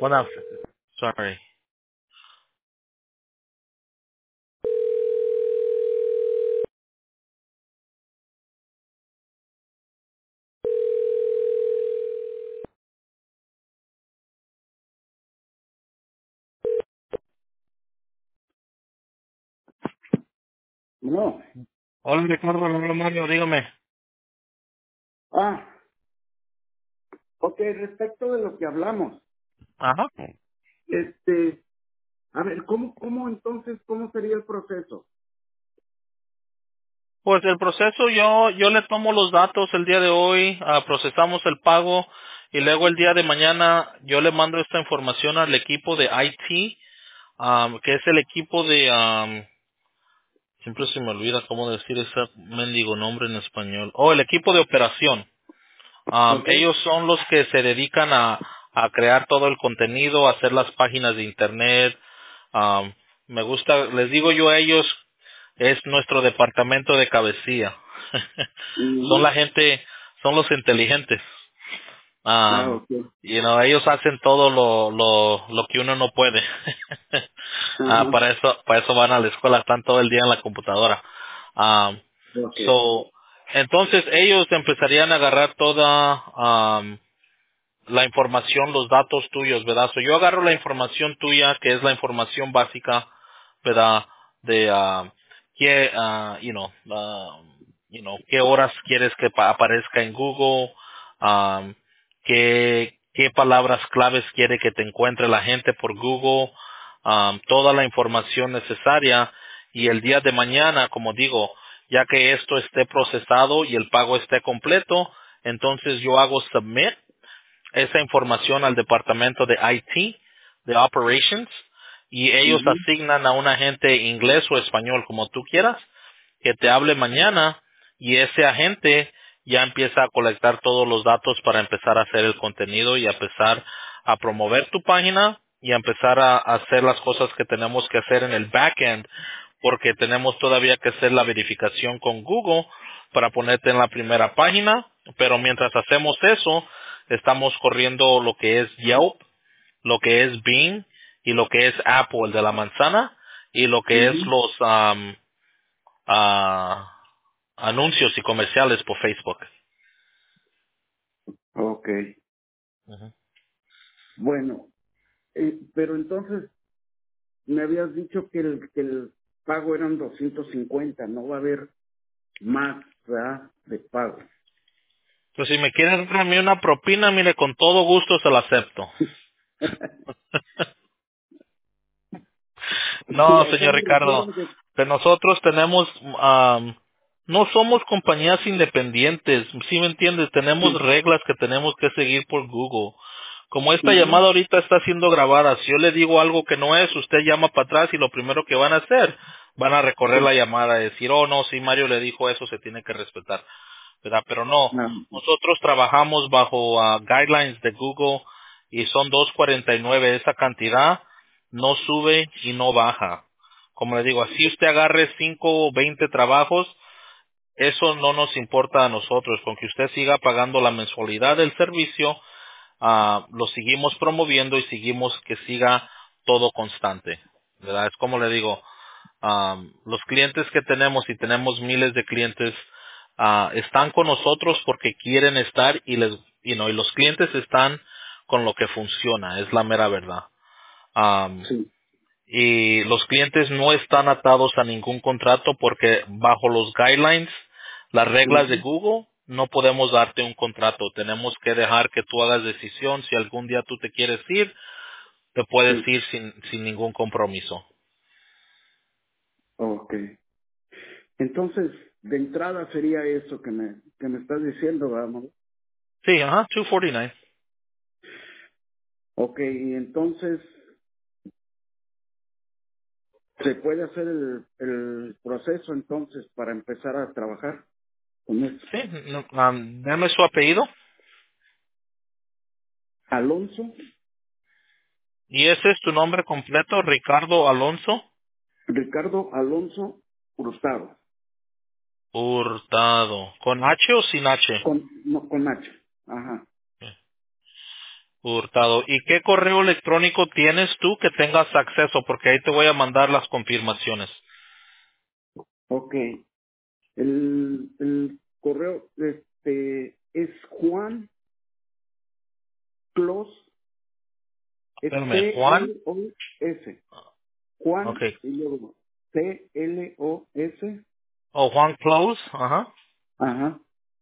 Bueno, sorry. No. Hola, Ricardo, hola, Mario, dígame. Ah, ok, respecto de lo que hablamos, Ajá. este, a ver, ¿cómo entonces, cómo sería el proceso? Pues el proceso yo le tomo los datos el día de hoy, procesamos el pago y luego el día de mañana yo le mando esta información al equipo de IT, que es el equipo de, siempre se me olvida cómo decir ese mendigo nombre en español. Oh, el equipo de operación. Ok. Ellos son los que se dedican a crear todo el contenido, a hacer las páginas de internet. Me gusta, les digo yo a ellos, es nuestro departamento de cabecilla. Son la Ujú. gente, son los inteligentes. Ah, Um, ok. ellos hacen todo lo que uno no puede. Ajá. Para eso van a la escuela, están todo el día en la computadora. Um, Ok. so, entonces ellos empezarían a agarrar toda, la información, los datos tuyos, ¿verdad? So, yo agarro la información tuya, que es la información básica, ¿verdad? De qué, qué horas quieres que aparezca en Google, qué palabras claves quiere que te encuentre la gente por Google, toda la información necesaria y el día de mañana, como digo, ya que esto esté procesado y el pago esté completo, entonces yo hago submit esa información al departamento de IT, de Operations, y ellos Ujú. asignan a un agente inglés o español, como tú quieras, que te hable mañana, y ese agente ya empieza a colectar todos los datos para empezar a hacer el contenido y a empezar a promover tu página y a empezar a hacer las cosas que tenemos que hacer en el backend, porque tenemos todavía que hacer la verificación con Google para ponerte en la primera página, pero mientras hacemos eso, estamos corriendo lo que es Yelp, lo que es Bing y lo que es Apple, el de la manzana, y lo que es Ujú. los anuncios y comerciales por Facebook. Ok. Ujú. Bueno, pero entonces me habías dicho que el pago eran 250, no va a haber más, ¿verdad? De pago. Pues si me quieren dar a mí una propina, mire, con todo gusto se la acepto. No, Sí, o sea, señor me refiero Ricardo, a que... que nosotros tenemos, no somos compañías independientes, ¿sí me entiendes? Tenemos Sí. reglas que tenemos que seguir por Google. Como esta Ujú. llamada ahorita está siendo grabada, si yo le digo algo que no es, usted llama para atrás y lo primero que van a hacer, van a recorrer la Sí. llamada y decir, oh no, si Mario le dijo eso, se tiene que respetar. ¿Verdad? Pero no, Ah, nosotros trabajamos bajo guidelines de Google y son 249 esa cantidad, no sube y no baja. Como le digo, así usted agarre 5 o 20 trabajos, eso no nos importa a nosotros, con que usted siga pagando la mensualidad del servicio, lo seguimos promoviendo y seguimos que siga todo constante. ¿Verdad? Es como le digo, los clientes que tenemos y tenemos miles de clientes están con nosotros porque quieren estar y los clientes están con lo que funciona, es la mera verdad. Am, sí. y los clientes no están atados a ningún contrato porque bajo los guidelines, las reglas de Ujú. Google, no podemos darte un contrato. Tenemos que dejar que tú hagas decisión. Si algún día tú te quieres ir, te puedes Sí. ir sin ningún compromiso. Ok. Entonces, de entrada sería eso que me estás diciendo, vamos. Sí, ajá, 249. Ok, y entonces, ¿se puede hacer el proceso entonces para empezar a trabajar con eso? Sí, no, dame su apellido. Alonso, ¿Y ese es tu nombre completo, Ricardo Alonso Ricardo Alonso Hurtado, Hurtado? ¿Con H o sin H? con, no, con H. Ajá. Hurtado. ¿Y qué correo electrónico tienes tú que tengas acceso? Porque ahí te voy a mandar las confirmaciones. Ok. El correo es Juan Clos, es Espérame, Juan. C-L-O-S. Ok. Juan y luego C-L-O-S. O Juan Close. Ajá. Ajá.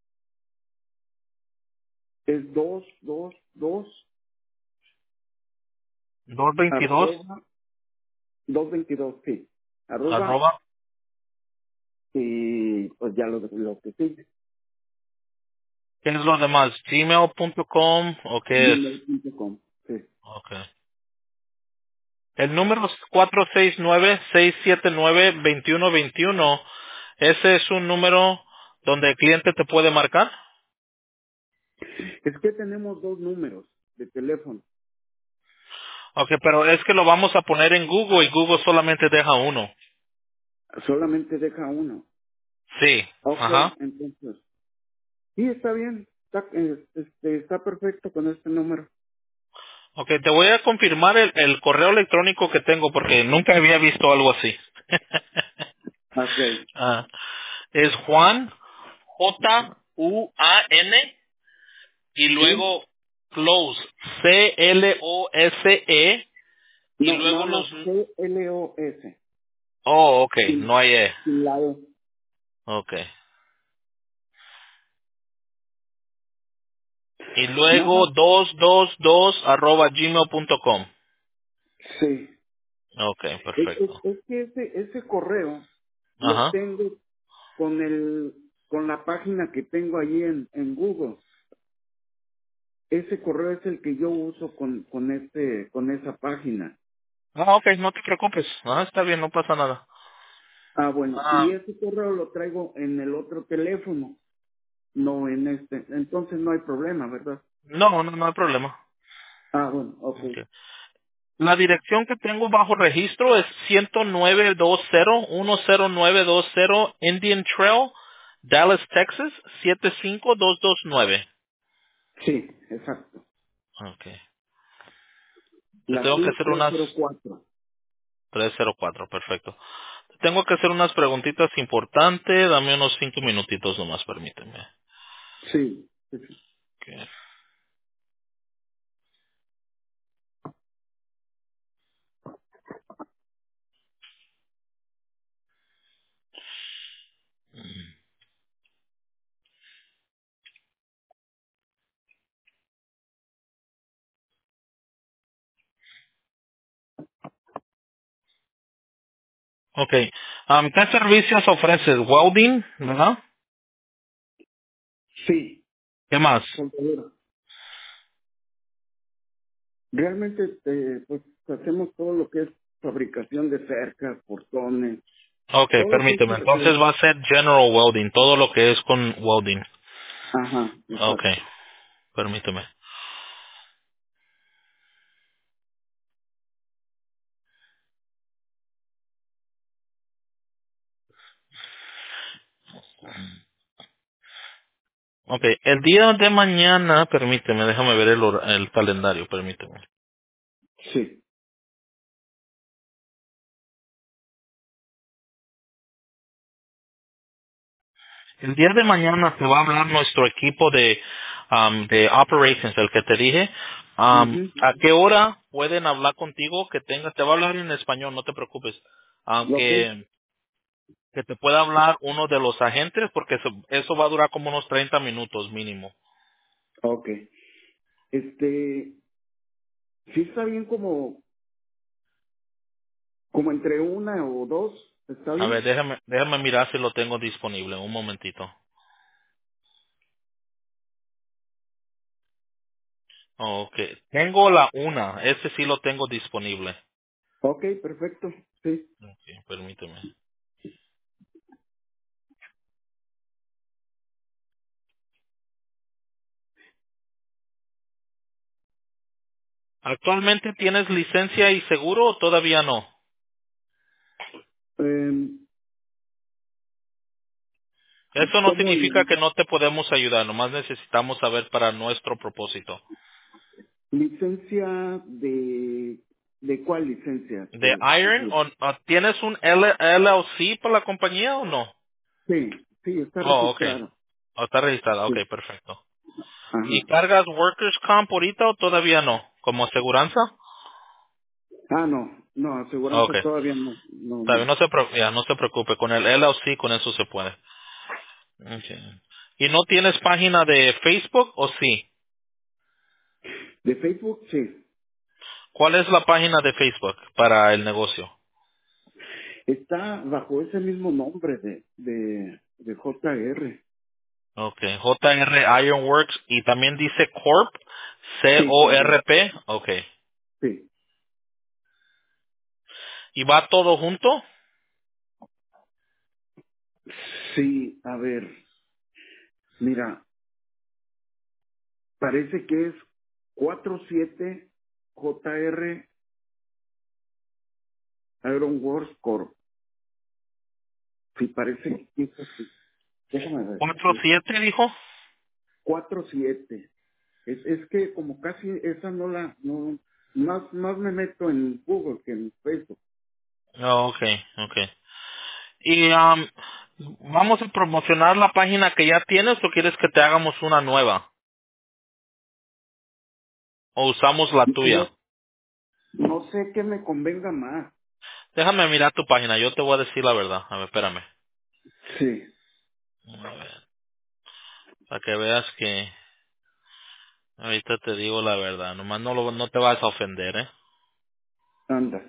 Es 222 222 arroba 222, sí. Arroba arroba. y pues ya lo que sigue. ¿Qué es lo demás? Gmail.com o qué es? Gmail.com. Sí. Ok. El número es 469-679-2121. ¿Ese es un número donde el cliente te puede marcar? Es que tenemos dos números de teléfono. Ok, pero es que lo vamos a poner en Google y Google solamente deja uno. Solamente deja uno. Sí. Ok, Ajá. entonces. Sí, está bien. Está perfecto con este número. Ok, te voy a confirmar el correo electrónico que tengo porque nunca había visto algo así. Ok. Ah, es Juan, Juan, y ¿Sí? luego Close, Close, y No, luego nada los... más C-L-O-S. Oh, ok, Sin, no hay E. sin la E. Ok. Y Nada luego más. 222 arroba gmail.com. Sí. Ok, perfecto. Es que ese correo lo Ajá. tengo con la página que tengo allí en Google. Ese correo es el que yo uso con esa página. Ah, ok, no te preocupes. Ah, está bien, no pasa nada. Ah, bueno, y Ah, ese correo lo traigo en el otro teléfono, no en este. Entonces no hay problema, ¿verdad? no hay problema. Ah, bueno, ok. Ok. La dirección que tengo bajo registro es 10920 Indian Trail, Dallas, Texas, 75229. Sí, exacto. Ok. Te La tengo que SUR hacer unas 304. 304, perfecto. Te tengo que hacer unas preguntitas importantes. Dame unos 5 minutitos nomás, permíteme. Sí, sí, sí. Ok. Ok. ¿Qué servicios ofreces? Welding, ¿verdad? Sí, ¿Qué más? soldadura. Realmente, pues hacemos todo lo que es fabricación de cercas, portones, Ok, todo permíteme. tipo Entonces va a ser General Welding, todo lo que es con welding. Ajá, Ok, exacto. permíteme. Ok, el día de mañana, permíteme, déjame ver el calendario, permíteme. Sí, El día de mañana se va a hablar nuestro equipo de operations, el que te dije. mhm, ¿A qué hora pueden hablar contigo? Te va a hablar en español, no te preocupes. ok, Aunque que te pueda hablar uno de los agentes, porque eso va a durar como unos 30 minutos mínimo. ok. Sí está bien como entre una o dos, ¿está A ver, bien? déjame mirar si lo tengo disponible, un momentito. Ok, tengo la una, ese sí lo tengo disponible. Ok, perfecto, sí. Ok, permíteme. ¿Actualmente tienes licencia y seguro o todavía no? Eh, Eso no ¿Cómo? significa que no te podemos ayudar, nomás necesitamos saber para nuestro propósito. licencia ¿de cuál licencia? ¿De Iron? ¿O tienes un LLC por la compañía o no? Sí, sí, está Oh, okay. registrado. ¿O está registrada? Sí. Okay, perfecto. ¿Y Ajá. cargas Workers' Comp ahorita o todavía no? ¿Como aseguranza? Ah, no, aseguranza Okay. todavía no, Está bien, no. no se preocupe. Con el LLC, con eso se puede. Okay. ¿Y no tienes página de Facebook o sí? De Facebook, sí. ¿Cuál es la página de Facebook para el negocio? Está bajo ese mismo nombre de JR. Okay. JR Ironworks y también dice Corp, Sí, también. CORP. Okay. Sí. ¿Y va todo junto? Sí, a ver, mira, parece que es 47 JR Iron Wars Corp. Sí, parece que es así. Déjame ver. ¿Cuatro Sí. siete dijo? 47. Es que como casi esa no, más me meto en Google que en Facebook. Oh, okay, okay. ¿Y vamos a promocionar la página que ya tienes o quieres que te hagamos una nueva? ¿O usamos la tuya? No, no sé qué me convenga más. Déjame mirar tu página, yo te voy a decir la verdad. A ver, espérame. Sí, A ver, para que veas que ahorita te digo la verdad. Nomás no te vas a ofender, ¿eh? anda.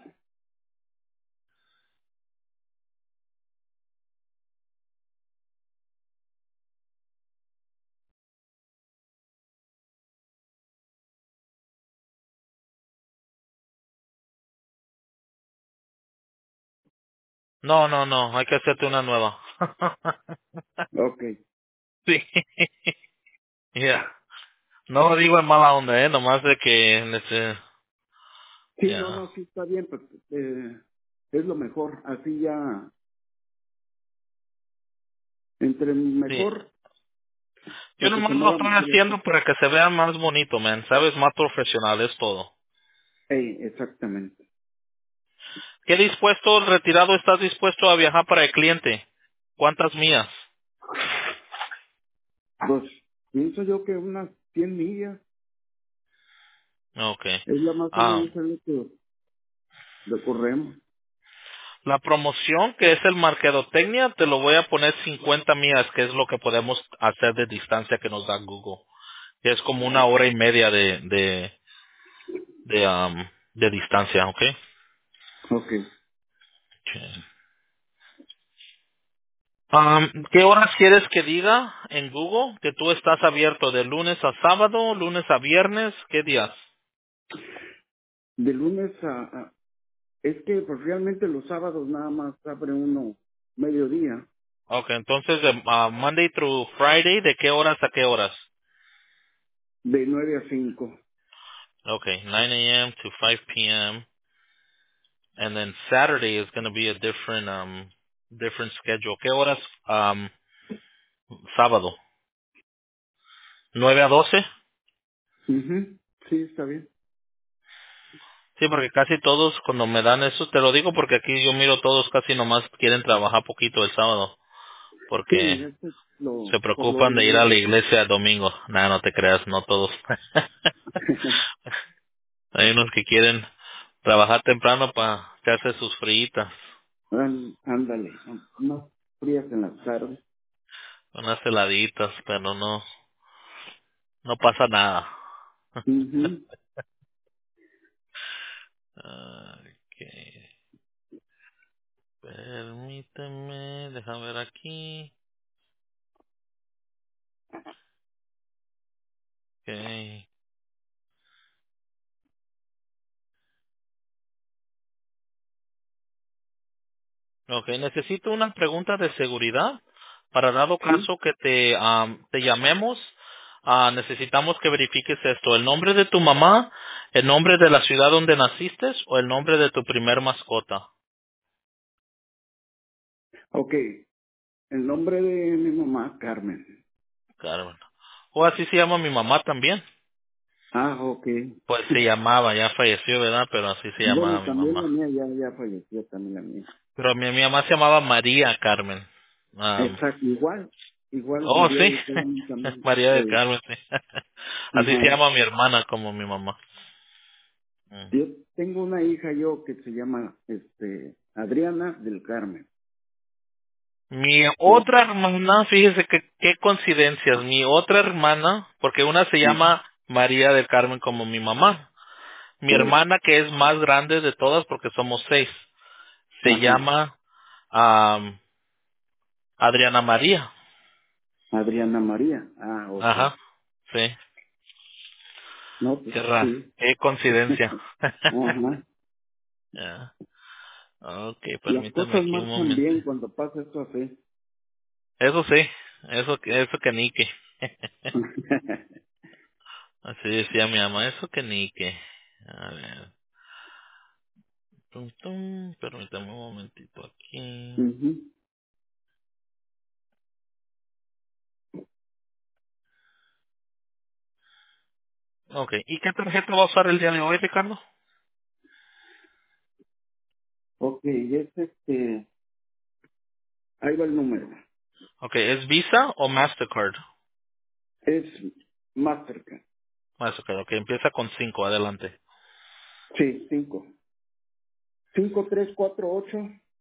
No, hay que hacerte una nueva. Ok. Sí. Ya. No lo digo en mala onda, nomás de que... Sí, Ya. sí está bien, pues es lo mejor. Así ya, entre Sí. mejor, Yo para que se nomás lo mueva estoy mejor esto. haciendo para que se vea más bonito, man. ¿Sabes? Más profesional es todo. Exactamente. ¿Qué dispuesto, retirado, estás dispuesto a viajar para el cliente? ¿Cuántas millas? Pues pienso yo que unas 100 millas Okay. es la más o Ah, menos es lo que recorremos. la promoción, que es el marketotecnia, te lo voy a poner 50 millas, que es lo que podemos hacer de distancia que nos da Google. Que es como 1 hora y media de distancia, ¿ok? Ok. Okay. ¿Qué horas quieres que diga en Google que tú estás abierto de lunes a sábado, lunes a viernes? ¿Qué días? De lunes es que pues realmente los sábados nada más abre uno mediodía, Okay, entonces de Monday through Friday, ¿de qué horas a qué horas? de 9 a 5. Okay, 9 a.m. to 5 p.m. And then Saturday is going to be a different schedule. ¿Qué horas sábado? 9 a 12. Ujú. Sí, está bien. Sí, porque casi todos cuando me dan eso, te lo digo porque aquí yo miro todos casi nomás quieren trabajar poquito el sábado, Sí, porque eso es se por lo preocupan de ir a regular. la iglesia el domingo. Nada, no te creas, no todos. Hay unos que quieren trabajar temprano para echarse sus fritas, Ándale, no frías en las tardes. unas heladitas, pero no pasa nada. Ujú. Okay. Permíteme, déjame ver aquí. Okay. Okay, necesito una pregunta de seguridad. Para dado Sí, caso que te llamemos, necesitamos que verifiques esto. El nombre de tu mamá, el nombre de la ciudad donde naciste o el nombre de tu primer mascota. ok. El nombre de mi mamá, Carmen. Carmen. O así se llama mi mamá también. Ok. Pues se llamaba, ya falleció, ¿verdad? Pero así se llamaba Bueno, mi también la mamá. mía ya falleció, también la mía. Pero mi mamá se llamaba María Carmen. Um, Exacto, igual oh, María sí. del Carmen también. María del Carmen, sí. Así se Ajá. llama mi hermana como mi mamá. Mm. Yo tengo una hija yo que se llama Adriana del Carmen. Mi Sí. otra hermana, fíjese que qué coincidencias. Mi otra hermana, porque una se Ujú. llama María del Carmen como mi mamá. Mi Oh, hermana, que es más grande de todas, porque somos 6, se ajá. llama Adriana María. Adriana María. Ok. Ajá, sí. No, pues Qué raro, sí. qué coincidencia. Ajá. Ya. Ok, Las permítame cosas aquí un marchan momento. bien cuando pasa esto así. Eso sí, eso que nique. Así decía mi mamá, eso que nique. A ver, permítame un momentito aquí. Ujú. Ok, ¿y qué tarjeta va a usar el día de hoy, Ricardo? Ok, ahí va el número. Ok, ¿es Visa o Mastercard? Es Mastercard. Mastercard, ok, empieza con 5, adelante. Sí, 5348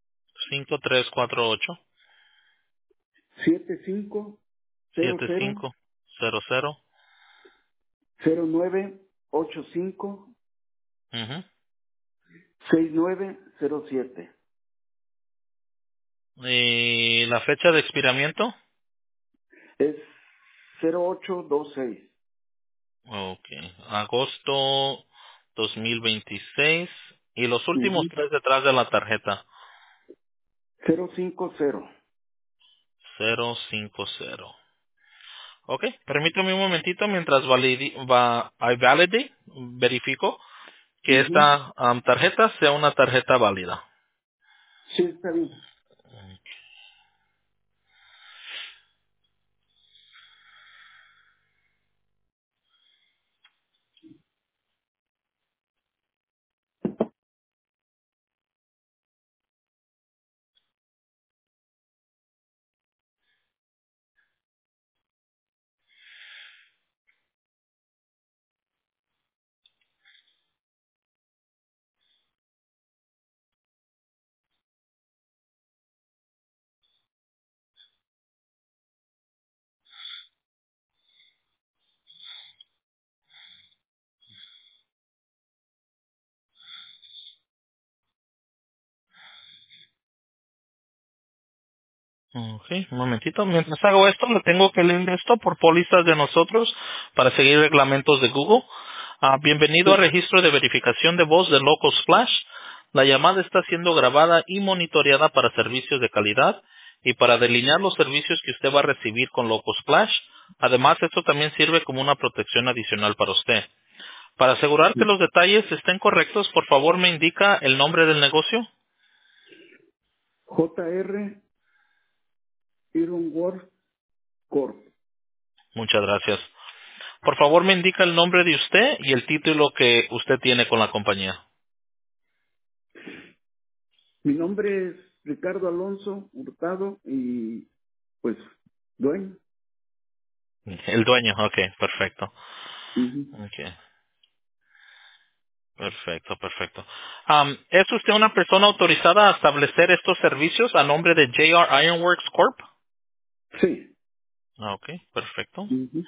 5348 7500 7500. 0985 Ujú. 6907. ¿Y la fecha de expiramiento? Es 0826. Ok, agosto 2026. Y los últimos Ujú. 3 detrás de la tarjeta. 050. 050. Ok, permítame un momentito mientras I validate, verifico que Ujú. esta tarjeta sea una tarjeta válida. Sí, está bien. Ok, un momentito. Mientras hago esto, le tengo que leer esto por pólizas de nosotros para seguir reglamentos de Google. Bienvenido al Sí. registro de verificación de voz de Loco Splash. La llamada está siendo grabada y monitoreada para servicios de calidad y para delinear los servicios que usted va a recibir con Loco Splash. Además, esto también sirve como una protección adicional para usted. Para asegurar que los detalles estén correctos, por favor me indica el nombre del negocio. JR Iron World Corp. Muchas gracias. Por favor, me indica el nombre de usted y el título que usted tiene con la compañía. Mi nombre es Ricardo Alonso Hurtado y pues dueño. El dueño, ok, perfecto. Ujú. Ok, perfecto, perfecto. ¿Es usted una persona autorizada a establecer estos servicios a nombre de JR Ironworks Corp? Sí. Ok, perfecto. Ujú.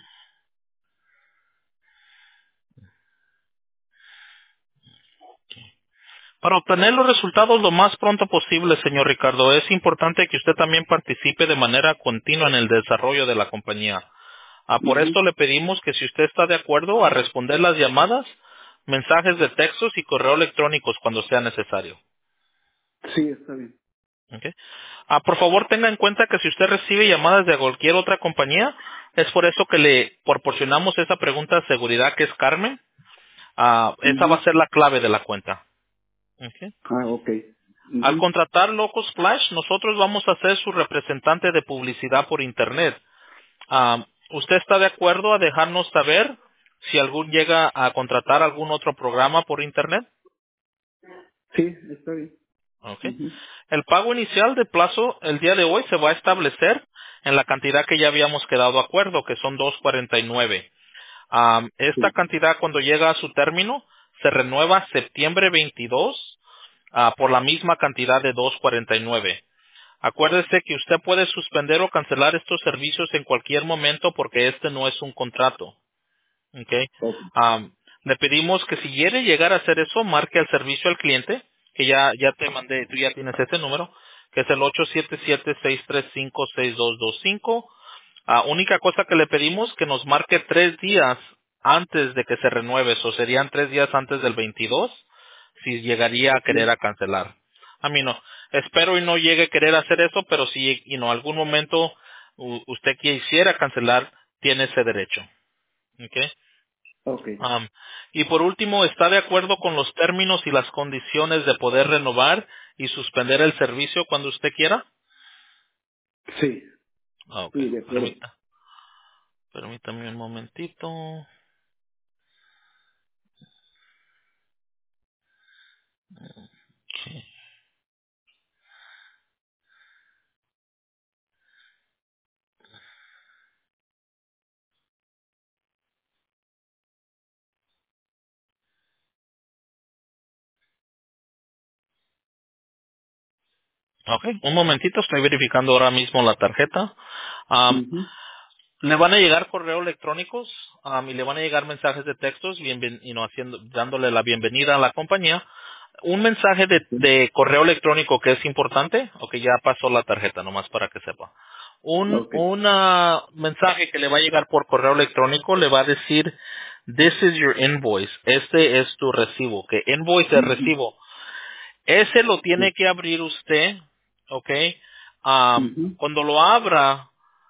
Para obtener los resultados lo más pronto posible, señor Ricardo, es importante que usted también participe de manera continua en el desarrollo de la compañía. Por Ujú. esto le pedimos que si usted está de acuerdo a responder las llamadas, mensajes de textos y correo electrónicos cuando sea necesario. Sí, está bien. ¿Ok? Por favor, tenga en cuenta que si usted recibe llamadas de cualquier otra compañía, es por eso que le proporcionamos esa pregunta de seguridad que es Carmen. Esa va a Ujú. ser la clave de la cuenta. ¿Ok? Ok. Al Ujú. contratar Loco Splash, nosotros vamos a ser su representante de publicidad por Internet. ¿Usted está de acuerdo a dejarnos saber si algún llega a contratar algún otro programa por internet. Sí, está bien. Okay. Ujú. El pago inicial de plazo el día de hoy se va a establecer en la cantidad que ya habíamos quedado de acuerdo, que son 2.49. Esta Sí, cantidad cuando llega a su término se renueva septiembre 22 por la misma cantidad de 2.49. Acuérdese que usted puede suspender o cancelar estos servicios en cualquier momento porque este no es un contrato. Okay. ok. Le pedimos que si quiere llegar a hacer eso, marque el servicio al cliente, que ya te mandé, tú ya tienes ese número, que es el 877-635-6225. Única cosa que le pedimos que nos marque 3 días antes de que se renueve, o serían 3 días antes del 22, si llegaría a Ok, querer a cancelar. A mí no. Espero y no llegue a querer hacer eso, pero si algún momento usted quisiera cancelar, tiene ese derecho. ¿Ok? ok. Um, y por último, ¿está de acuerdo con los términos y las condiciones de poder renovar y suspender el servicio cuando usted quiera? Sí, Ok, sí, de acuerdo. permítame un momentito. Ok, un momentito, estoy verificando ahora mismo la tarjeta. Um, Ujú. Le van a llegar correos electrónicos y le van a llegar mensajes de textos dándole la bienvenida a la compañía. Un mensaje Sí, de correo electrónico que es importante, o que ya pasó la tarjeta, nomás para que sepa. ok. Mensaje que le va a llegar por correo electrónico le va a decir, "This is your invoice". Este es tu recibo, que invoice es Ujú. recibo. Ese lo Sí, tiene que abrir usted, ¿ok? ujú. Cuando lo abra,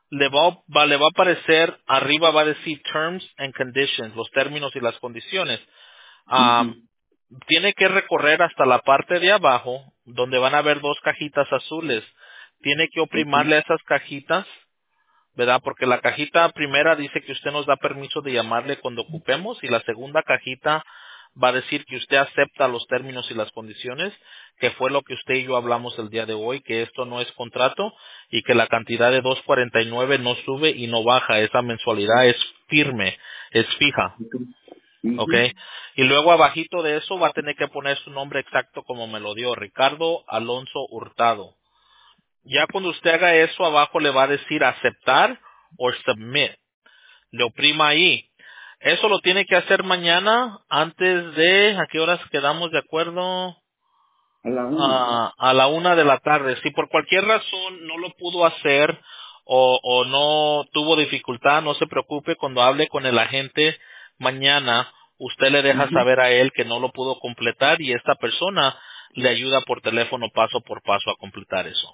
le va a aparecer, arriba va a decir Terms and Conditions, los términos y las condiciones. Am, Ujú. Tiene que recorrer hasta la parte de abajo, donde van a ver dos cajitas azules. Tiene que Ok, oprimarle a esas cajitas, ¿verdad? Porque la cajita primera dice que usted nos da permiso de llamarle cuando ocupemos y la segunda cajita va a decir que usted acepta los términos y las condiciones, que fue lo que usted y yo hablamos el día de hoy, que esto no es contrato y que la cantidad de 2.49 no sube y no baja, esa mensualidad es firme, es fija, ok. ¿ok? Ujú. Y luego abajito de eso va a tener que poner su nombre exacto como me lo dio, Ricardo Alonso Hurtado. Ya cuando usted haga eso, abajo le va a decir aceptar o submit. Le oprima ahí. Eso lo tiene que hacer mañana antes de, ¿a qué horas quedamos de acuerdo? A la una. A la 1 de la tarde. Si por cualquier razón no lo pudo hacer o no tuvo dificultad, no se preocupe. Cuando hable con el agente mañana, usted le deja Ujú. saber a él que no lo pudo completar y esta persona le ayuda por teléfono paso por paso a completar eso.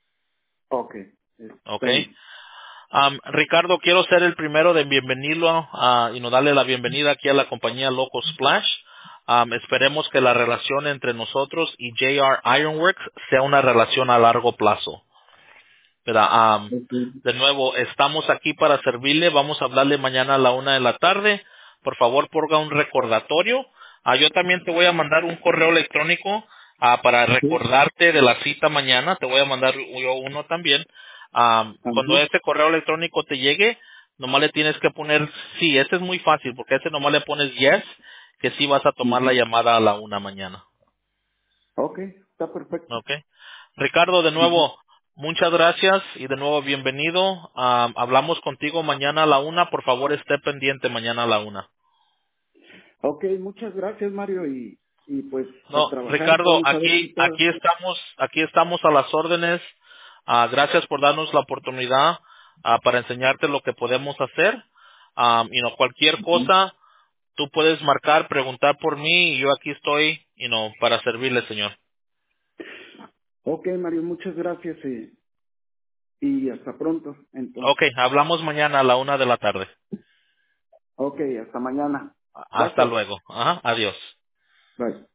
Ok, ¿Ok? está bien. Ricardo, quiero ser el primero de bienvenirlo y no darle la bienvenida aquí a la compañía Loco Splash. Esperemos que la relación entre nosotros y JR Ironworks sea una relación a largo plazo. ¿Verdad? Ok. De nuevo, estamos aquí para servirle. Vamos a hablarle mañana a la 1 de la tarde. Por favor, ponga un recordatorio. Yo también te voy a mandar un correo electrónico para Sí, recordarte de la cita mañana. Te voy a mandar yo uno también. Cuando ajá. ese correo electrónico te llegue, nomás le tienes que poner sí. Ese es muy fácil porque ese nomás le pones yes, que sí vas a tomar la Ujú. llamada a la 1 mañana. Ok, está perfecto. Ok. Ricardo, de Ujú. nuevo, muchas gracias y de nuevo bienvenido. Hablamos contigo mañana a la 1. Por favor, esté pendiente mañana a la 1. Ok, muchas gracias, Mario, y pues a No, trabajar. Ricardo, Vamos a ver si todo. aquí estamos a las órdenes. Gracias por darnos la oportunidad para enseñarte lo que podemos hacer. Cualquier Ujú. cosa, tú puedes marcar, preguntar por mí y yo aquí estoy, para servirle, señor. Ok, Mario, muchas gracias y hasta pronto. Entonces, Ok, hablamos mañana a la 1 de la tarde. ok, hasta mañana. Hasta Gracias. luego. Ajá, adiós. Bye.